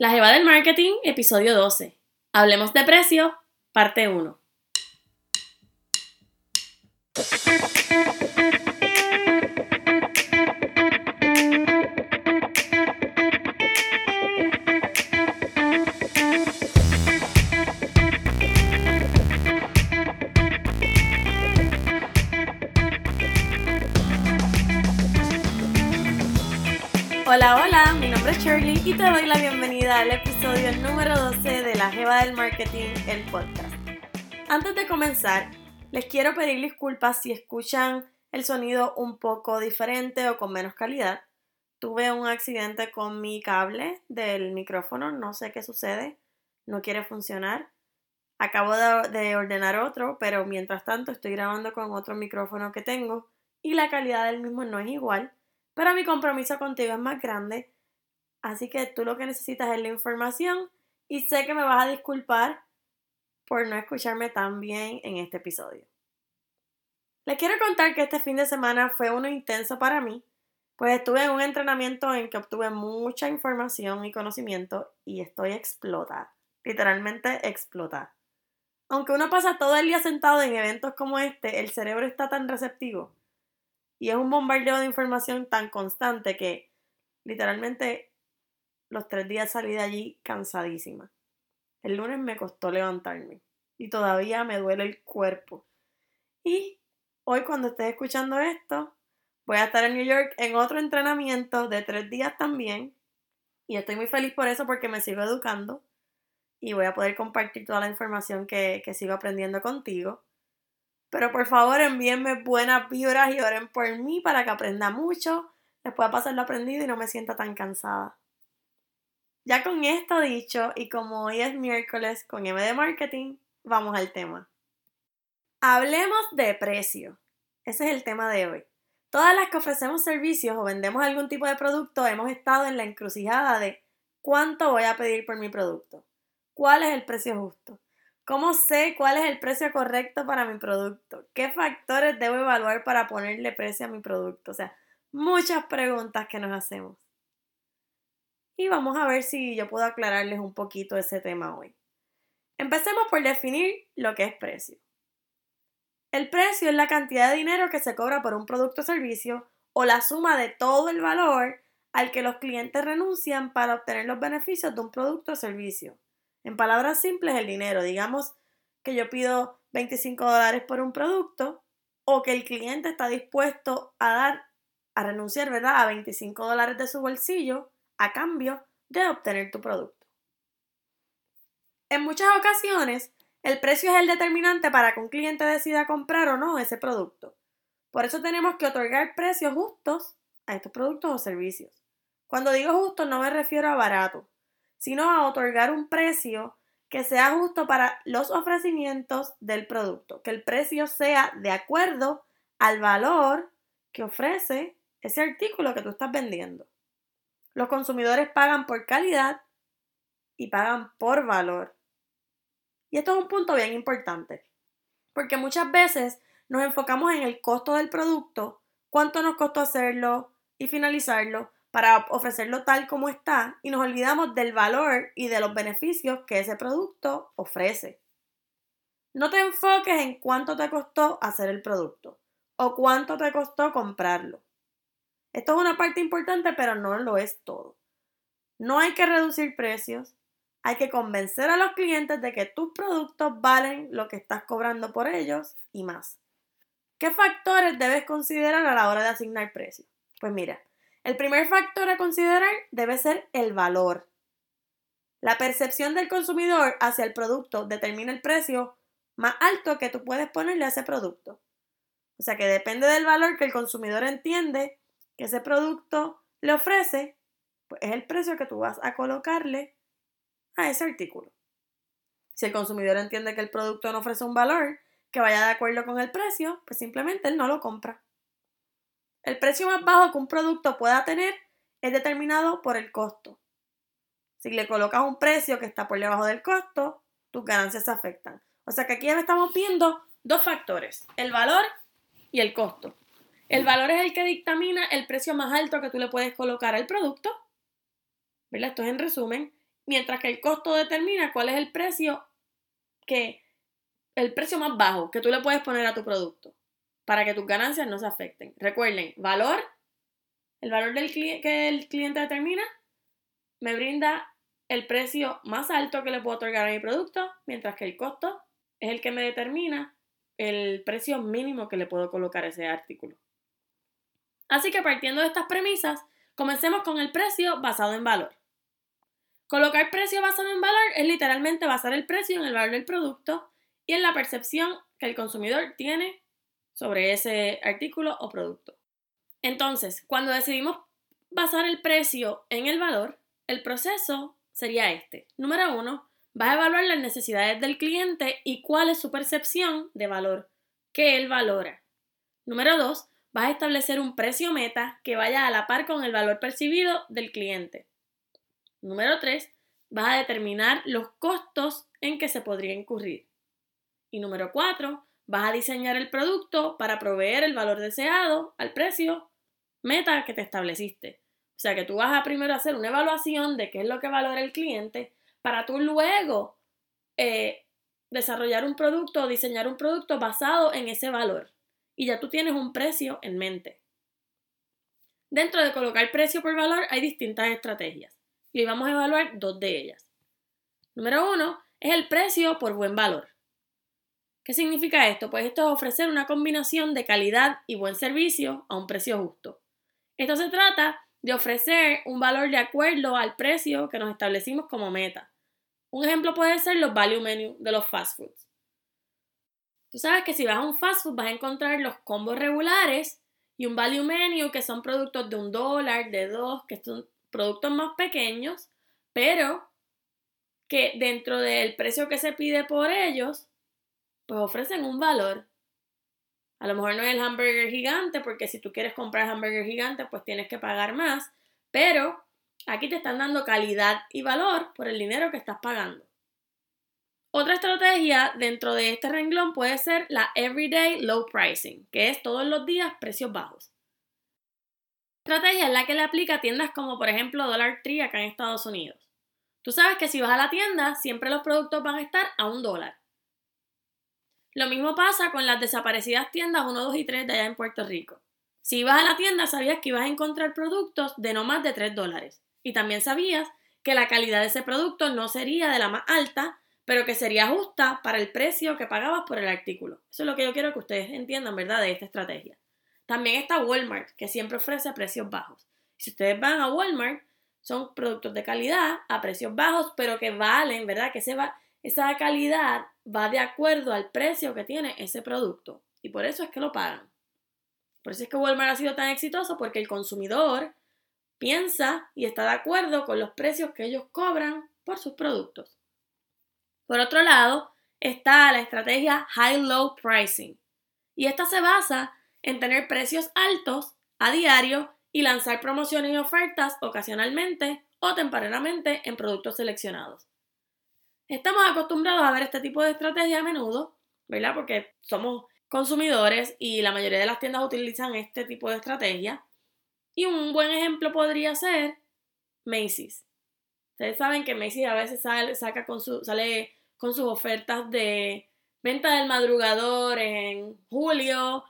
La Jeva del Marketing, episodio 12. Hablemos de precio, parte 1. Hola, mi nombre es Shirley y te doy la bienvenida al episodio número 12 de La Jeva del Marketing, el podcast. Antes de comenzar, les quiero pedir disculpas si escuchan el sonido un poco diferente o con menos calidad. Tuve un accidente con mi cable del micrófono, no sé qué sucede, no quiere funcionar. Acabo de ordenar otro, pero mientras tanto estoy grabando con otro micrófono que tengo y la calidad del mismo no es igual. Pero mi compromiso contigo es más grande, así que tú lo que necesitas es la información y sé que me vas a disculpar por no escucharme tan bien en este episodio. Les quiero contar que este fin de semana fue uno intenso para mí, pues estuve en un entrenamiento en que obtuve mucha información y conocimiento y estoy explotada, literalmente explotada. Aunque uno pasa todo el día sentado en eventos como este, el cerebro está tan receptivo y es un bombardeo de información tan constante que literalmente los 3 días salí de allí cansadísima. El lunes me costó levantarme y todavía me duele el cuerpo. Y hoy cuando estés escuchando esto, voy a estar en New York en otro entrenamiento de 3 días también. Y estoy muy feliz por eso porque me sigo educando y voy a poder compartir toda la información que sigo aprendiendo contigo. Pero por favor envíenme buenas vibras y oren por mí para que aprenda mucho, después de pasar lo aprendido y no me sienta tan cansada. Ya con esto dicho y como hoy es miércoles con M de Marketing, vamos al tema. Hablemos de precio. Ese es el tema de hoy. Todas las que ofrecemos servicios o vendemos algún tipo de producto hemos estado en la encrucijada de ¿cuánto voy a pedir por mi producto? ¿Cuál es el precio justo? ¿Cómo sé cuál es el precio correcto para mi producto? ¿Qué factores debo evaluar para ponerle precio a mi producto? O sea, muchas preguntas que nos hacemos. Y vamos a ver si yo puedo aclararles un poquito ese tema hoy. Empecemos por definir lo que es precio. El precio es la cantidad de dinero que se cobra por un producto o servicio o la suma de todo el valor al que los clientes renuncian para obtener los beneficios de un producto o servicio. En palabras simples, el dinero. Digamos que yo pido $25 por un producto o que el cliente está dispuesto a renunciar, ¿verdad?, a $25 de su bolsillo a cambio de obtener tu producto. En muchas ocasiones, el precio es el determinante para que un cliente decida comprar o no ese producto. Por eso tenemos que otorgar precios justos a estos productos o servicios. Cuando digo justo no me refiero a barato, sino a otorgar un precio que sea justo para los ofrecimientos del producto, que el precio sea de acuerdo al valor que ofrece ese artículo que tú estás vendiendo. Los consumidores pagan por calidad y pagan por valor. Y esto es un punto bien importante, porque muchas veces nos enfocamos en el costo del producto, cuánto nos costó hacerlo y finalizarlo para ofrecerlo tal como está, y nos olvidamos del valor y de los beneficios que ese producto ofrece. No te enfoques en cuánto te costó hacer el producto o cuánto te costó comprarlo. Esto es una parte importante, pero no lo es todo. No hay que reducir precios, hay que convencer a los clientes de que tus productos valen lo que estás cobrando por ellos y más. ¿Qué factores debes considerar a la hora de asignar precios? Pues mira, el primer factor a considerar debe ser el valor. La percepción del consumidor hacia el producto determina el precio más alto que tú puedes ponerle a ese producto. O sea que depende del valor que el consumidor entiende que ese producto le ofrece, pues es el precio que tú vas a colocarle a ese artículo. Si el consumidor entiende que el producto no ofrece un valor que vaya de acuerdo con el precio, pues simplemente él no lo compra. El precio más bajo que un producto pueda tener es determinado por el costo. Si le colocas un precio que está por debajo del costo, tus ganancias se afectan. O sea que aquí estamos viendo dos factores, el valor y el costo. El valor es el que dictamina el precio más alto que tú le puedes colocar al producto, ¿verdad? Esto es en resumen. mientras que el costo determina cuál es el precio más bajo que tú le puedes poner a tu producto para que tus ganancias no se afecten. Recuerden, el valor que el cliente determina me brinda el precio más alto que le puedo otorgar a mi producto, mientras que el costo es el que me determina el precio mínimo que le puedo colocar a ese artículo. Así que partiendo de estas premisas, comencemos con el precio basado en valor. Colocar precio basado en valor es literalmente basar el precio en el valor del producto y en la percepción que el consumidor tiene sobre ese artículo o producto. Entonces, cuando decidimos basar el precio en el valor, el proceso sería este. Número 1, vas a evaluar las necesidades del cliente y cuál es su percepción de valor, que él valora. Número 2, vas a establecer un precio meta que vaya a la par con el valor percibido del cliente. Número 3, vas a determinar los costos en que se podría incurrir. Y número 4, vas a diseñar el producto para proveer el valor deseado al precio meta que te estableciste. O sea que tú vas a primero hacer una evaluación de qué es lo que valora el cliente para tú luego desarrollar un producto o diseñar un producto basado en ese valor. Y ya tú tienes un precio en mente. Dentro de colocar precio por valor hay distintas estrategias. Y hoy vamos a evaluar 2 de ellas. Número 1 es el precio por buen valor. ¿Qué significa esto? Pues esto es ofrecer una combinación de calidad y buen servicio a un precio justo. Esto se trata de ofrecer un valor de acuerdo al precio que nos establecimos como meta. Un ejemplo puede ser los value menu de los fast foods. Tú sabes que si vas a un fast food vas a encontrar los combos regulares y un value menu que son productos de $1, de $2, que son productos más pequeños, pero que dentro del precio que se pide por ellos, pues ofrecen un valor. A lo mejor no es el hamburger gigante, porque si tú quieres comprar hamburger gigante, pues tienes que pagar más, pero aquí te están dando calidad y valor por el dinero que estás pagando. Otra estrategia dentro de este renglón puede ser la Everyday Low Pricing, que es todos los días precios bajos. Esta estrategia es la que le aplica a tiendas como por ejemplo Dollar Tree acá en Estados Unidos. Tú sabes que si vas a la tienda, siempre los productos van a estar a $1. Lo mismo pasa con las desaparecidas tiendas 1, 2 y 3 de allá en Puerto Rico. Si ibas a la tienda, sabías que ibas a encontrar productos de no más de $3. Y también sabías que la calidad de ese producto no sería de la más alta, pero que sería justa para el precio que pagabas por el artículo. Eso es lo que yo quiero que ustedes entiendan, ¿verdad?, de esta estrategia. También está Walmart, que siempre ofrece precios bajos. Si ustedes van a Walmart, son productos de calidad a precios bajos, pero que valen, ¿verdad?, que esa calidad va de acuerdo al precio que tiene ese producto. Y por eso es que lo pagan. Por eso es que Walmart ha sido tan exitoso, porque el consumidor piensa y está de acuerdo con los precios que ellos cobran por sus productos. Por otro lado, está la estrategia High-Low Pricing. Y esta se basa en tener precios altos a diario y lanzar promociones y ofertas ocasionalmente o tempranamente en productos seleccionados. Estamos acostumbrados a ver este tipo de estrategia a menudo, ¿verdad? Porque somos consumidores y la mayoría de las tiendas utilizan este tipo de estrategia. Y un buen ejemplo podría ser Macy's. Ustedes saben que Macy's a veces sale con sus ofertas de venta del madrugador en julio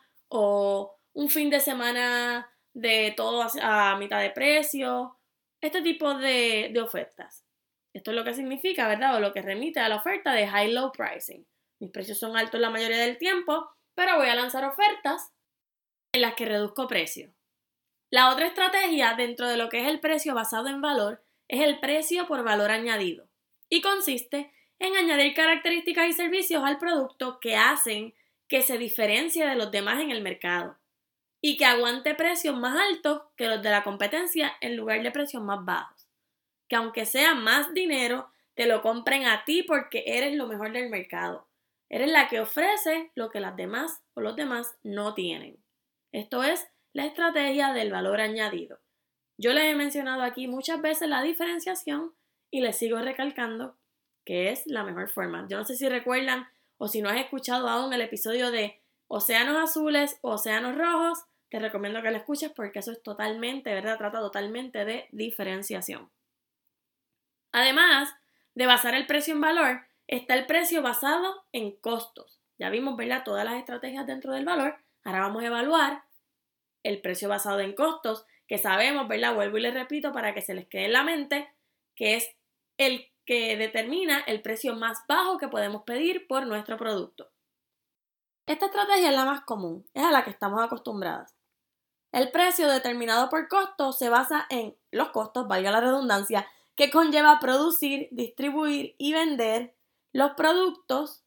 o un fin de semana de todo a mitad de precio. Este tipo de ofertas. Esto es lo que significa, ¿verdad? O lo que remite a la oferta de high-low pricing. Mis precios son altos la mayoría del tiempo, pero voy a lanzar ofertas en las que reduzco precio. La otra estrategia dentro de lo que es el precio basado en valor es el precio por valor añadido. Y consiste en añadir características y servicios al producto que hacen que se diferencie de los demás en el mercado y que aguante precios más altos que los de la competencia en lugar de precios más bajos. Que aunque sea más dinero, te lo compren a ti porque eres lo mejor del mercado. Eres la que ofrece lo que las demás o los demás no tienen. Esto es la estrategia del valor añadido. Yo les he mencionado aquí muchas veces la diferenciación y les sigo recalcando que es la mejor forma. Yo no sé si recuerdan o si no has escuchado aún el episodio de Océanos Azules o Océanos Rojos, te recomiendo que lo escuches porque eso es totalmente, ¿verdad? Trata totalmente de diferenciación. Además de basar el precio en valor, está el precio basado en costos. Ya vimos, ¿verdad?, todas las estrategias dentro del valor. Ahora vamos a evaluar el precio basado en costos, que sabemos, ¿verdad?, vuelvo y les repito para que se les quede en la mente, que es el que determina el precio más bajo que podemos pedir por nuestro producto. Esta estrategia es la más común, es a la que estamos acostumbradas. El precio determinado por costo se basa en los costos, valga la redundancia, que conlleva producir, distribuir y vender los productos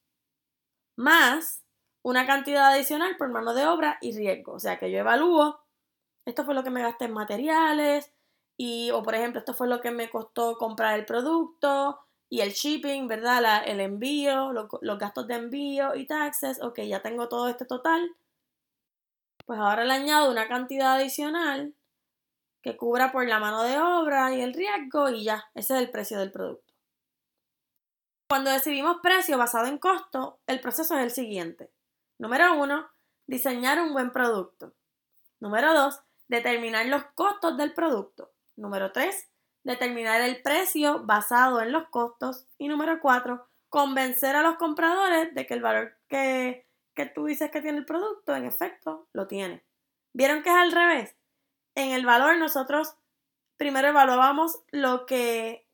más una cantidad adicional por mano de obra y riesgo. O sea que yo evalúo, esto fue lo que me gasté en materiales o por ejemplo, esto fue lo que me costó comprar el producto y el shipping, ¿verdad? El envío, los gastos de envío y taxes. Ok, ya tengo todo este total. Pues ahora le añado una cantidad adicional que cubra por la mano de obra y el riesgo y ya, ese es el precio del producto. Cuando decidimos precio basado en costo, el proceso es el siguiente. Número 1, diseñar un buen producto. Número 2, determinar los costos del producto. Número 3, determinar el precio basado en los costos. Y número 4, convencer a los compradores de que el valor que tú dices que tiene el producto, en efecto, lo tiene. ¿Vieron que es al revés? En el valor nosotros primero evaluamos lo que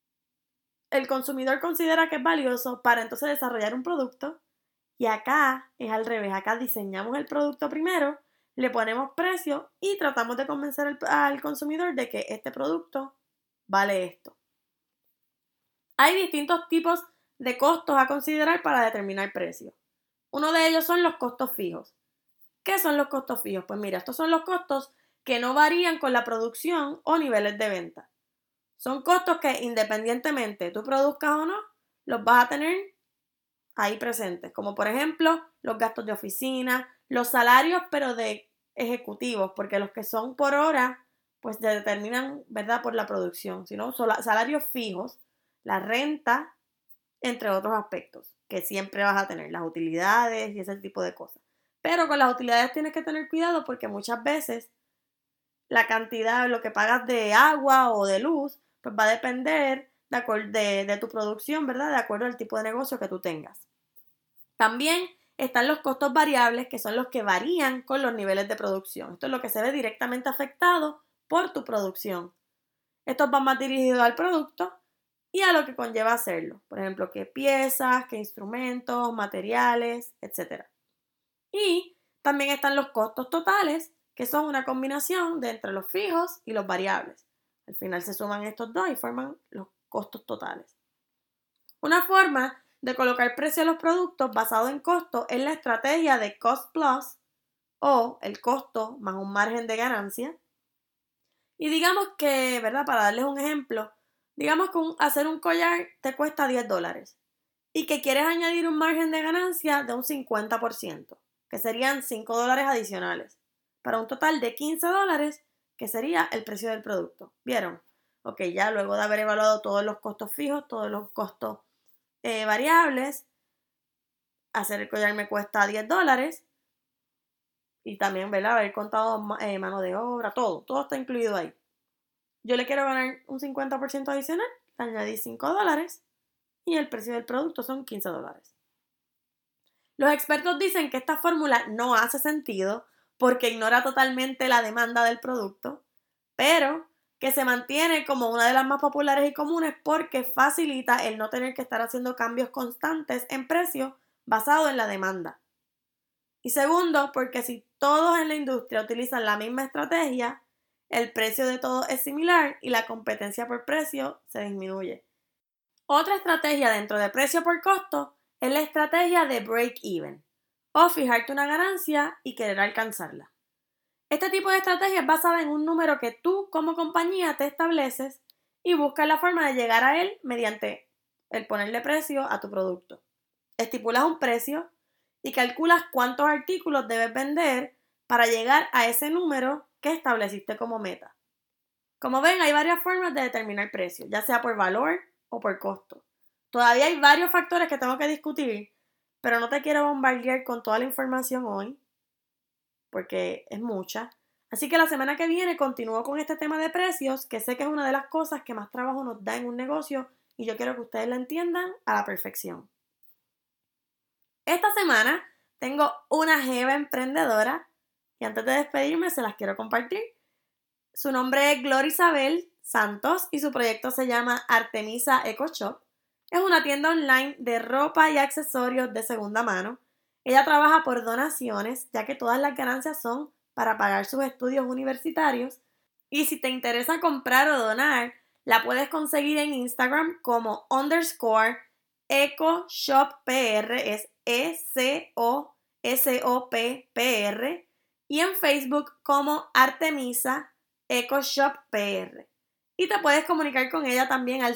el consumidor considera que es valioso para entonces desarrollar un producto. Y acá es al revés, acá diseñamos el producto primero, le ponemos precio y tratamos de convencer al consumidor de que este producto vale esto. Hay distintos tipos de costos a considerar para determinar precio. Uno de ellos son los costos fijos. ¿Qué son los costos fijos? Pues mira, estos son los costos que no varían con la producción o niveles de venta. Son costos que independientemente tú produzcas o no, los vas a tener ahí presentes, como por ejemplo los gastos de oficina, los salarios pero de ejecutivos, porque los que son por hora pues se determinan, ¿verdad?, por la producción, sino salarios fijos, la renta, entre otros aspectos que siempre vas a tener, las utilidades y ese tipo de cosas. Pero con las utilidades tienes que tener cuidado porque muchas veces la cantidad, lo que pagas de agua o de luz, pues va a depender de tu producción, ¿verdad?, de acuerdo al tipo de negocio que tú tengas. También están los costos variables, que son los que varían con los niveles de producción. Esto es lo que se ve directamente afectado por tu producción. Estos van más dirigidos al producto y a lo que conlleva hacerlo. Por ejemplo, qué piezas, qué instrumentos, materiales, etc. Y también están los costos totales, que son una combinación de entre los fijos y los variables. Al final se suman estos dos y forman los costos totales. Una forma de colocar precio a los productos basado en costo es la estrategia de cost plus o el costo más un margen de ganancia. Y digamos que, ¿verdad?, para darles un ejemplo, digamos que hacer un collar te cuesta $10 y que quieres añadir un margen de ganancia de un 50%, que serían $5 adicionales, para un total de $15, que sería el precio del producto. ¿Vieron? Ok, ya luego de haber evaluado todos los costos fijos, todos los costos variables, hacer el collar me cuesta $10 y también, ¿verdad?, haber contado mano de obra, todo está incluido ahí. Yo le quiero ganar un 50% adicional, le añadí $5 y el precio del producto son $15. Los expertos dicen que esta fórmula no hace sentido porque ignora totalmente la demanda del producto, pero que se mantiene como una de las más populares y comunes porque facilita el no tener que estar haciendo cambios constantes en precio basado en la demanda. Y segundo, porque si todos en la industria utilizan la misma estrategia, el precio de todo es similar y la competencia por precio se disminuye. Otra estrategia dentro de precio por costo es la estrategia de break-even o fijarte una ganancia y querer alcanzarla. Este tipo de estrategia es basada en un número que tú como compañía te estableces y buscas la forma de llegar a él mediante el ponerle precio a tu producto. Estipulas un precio y calculas cuántos artículos debes vender para llegar a ese número que estableciste como meta. Como ven, hay varias formas de determinar precio, ya sea por valor o por costo. Todavía hay varios factores que tengo que discutir, pero no te quiero bombardear con toda la información hoy, porque es mucha. Así que la semana que viene continúo con este tema de precios, que sé que es una de las cosas que más trabajo nos da en un negocio y yo quiero que ustedes la entiendan a la perfección. Esta semana tengo una jeva emprendedora y antes de despedirme se las quiero compartir. Su nombre es Gloria Isabel Santos y su proyecto se llama Artemisa Eco Shop. Es una tienda online de ropa y accesorios de segunda mano. Ella trabaja por donaciones, ya que todas las ganancias son para pagar sus estudios universitarios. Y si te interesa comprar o donar, la puedes conseguir en Instagram como _EcoShopPR, es ECOSOPPR, y en Facebook como Artemisa Eco Shop PR. Y te puedes comunicar con ella también al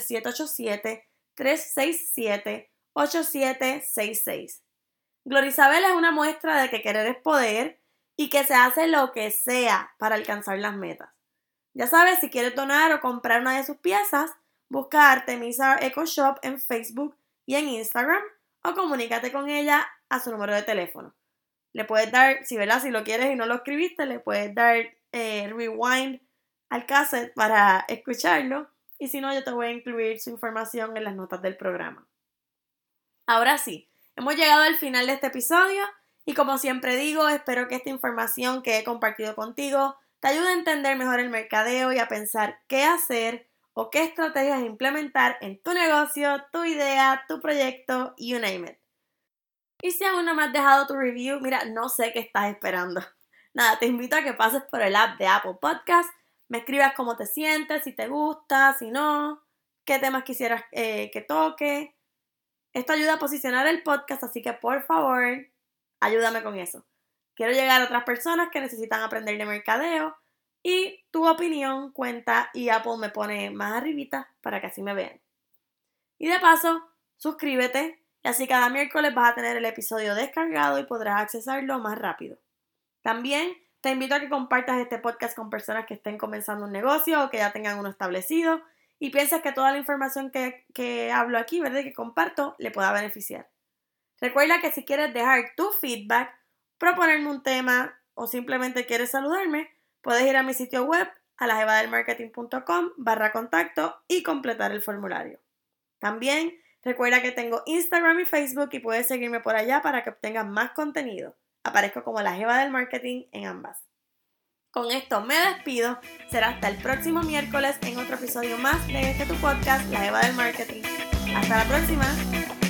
787-367-8766. Gloria Isabel es una muestra de que querer es poder y que se hace lo que sea para alcanzar las metas. Ya sabes, si quieres donar o comprar una de sus piezas, busca Artemisa Eco Shop en Facebook y en Instagram o comunícate con ella a su número de teléfono. Le puedes dar, si lo quieres y no lo escribiste, le puedes dar rewind al cassette para escucharlo y si no, yo te voy a incluir su información en las notas del programa. Ahora sí, hemos llegado al final de este episodio y como siempre digo, espero que esta información que he compartido contigo te ayude a entender mejor el mercadeo y a pensar qué hacer o qué estrategias implementar en tu negocio, tu idea, tu proyecto, you name it. Y si aún no me has dejado tu review, mira, no sé qué estás esperando. Nada, te invito a que pases por el app de Apple Podcast, me escribas cómo te sientes, si te gusta, si no, qué temas quisieras que toque. Esto ayuda a posicionar el podcast, así que por favor, ayúdame con eso. Quiero llegar a otras personas que necesitan aprender de mercadeo y tu opinión cuenta y Apple me pone más arribita para que así me vean. Y de paso, suscríbete y así cada miércoles vas a tener el episodio descargado y podrás accesarlo más rápido. También te invito a que compartas este podcast con personas que estén comenzando un negocio o que ya tengan uno establecido y pienses que toda la información que hablo aquí, ¿verdad?, que comparto, le pueda beneficiar. Recuerda que si quieres dejar tu feedback, proponerme un tema o simplemente quieres saludarme, puedes ir a mi sitio web alajevadelmarketing.com/contacto y completar el formulario. También recuerda que tengo Instagram y Facebook y puedes seguirme por allá para que obtengas más contenido. Aparezco como La Jeva del Marketing en ambas. Con esto me despido. Será hasta el próximo miércoles en otro episodio más de tu podcast, La Jeva del Marketing. Hasta la próxima.